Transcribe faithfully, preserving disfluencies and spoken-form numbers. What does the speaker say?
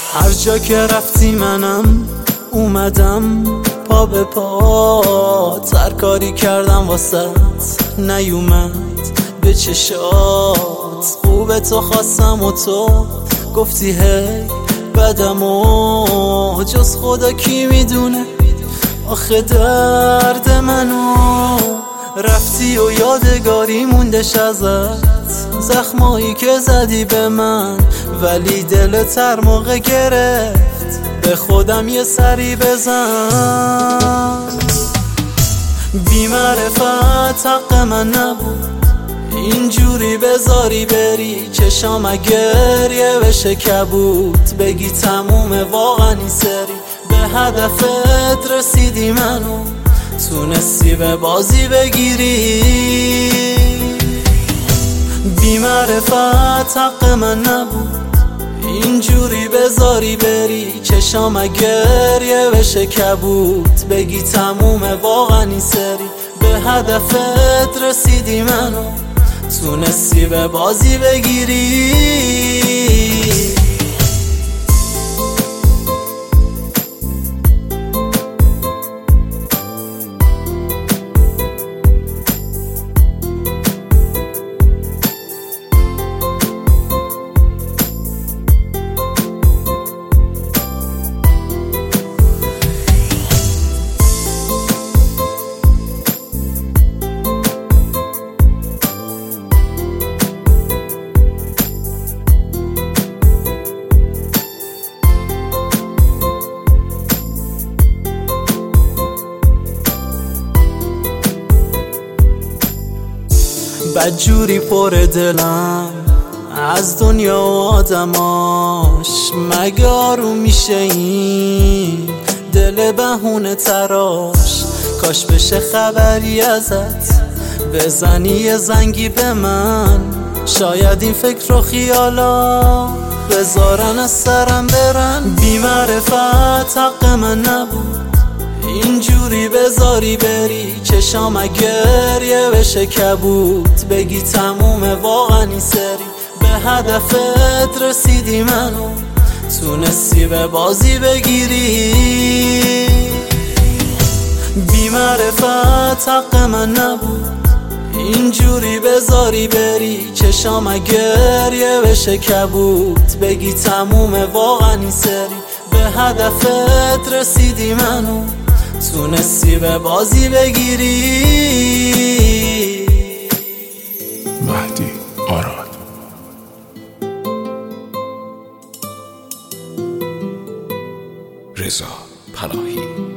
هر جا که رفتی منم اومدم پا به پا، هر کاری کردم واسط نیومد به چشات. خوب تو خواستم و تو گفتی هی بدم و جز خدا کی میدونه آخه درد منو. رفتی و یادگاری موندش ازت، زخمایی که زدی به من ولی دلت هر موقع گرفت به خودم یه سری بزن. بی معرفت حق من نبود اینجوری بذاری بری، چشام گریه بشه کبود بگی تمومه واقعا این سری. به هدفت رسیدی منو تونستی به بازی بگیری. بی معرفت حق من نبود اینجوری بذاری بری، چشام گریه بشه کبود بگی تمومه واقعا این سری. به هدفت رسیدی منو تونستی به بازی بگیری. بدجوری پر دلم از دنیا و آدماش، مگه آروم میشه این دل بهونه تراش؟ کاش بشه خبری ازت بزنی یه زنگی به من، شاید این فکر و خیالا بذارن از سرم برن. بی معرفت حق من نبود اینجوری بذاری بری، چشام گریه بشه کبود بگی تمومه واقعا این سری. به هدفت رسیدی منو تونستی به بازی بگیری. بی معرفت حق من نبود اینجوری بذاری بری، چشام گریه بشه کبود بگی تمومه واقعا این سری. به هدفت رسیدی منو تونستی به بازی بگیری. مهدی آراد. رضا پناهی.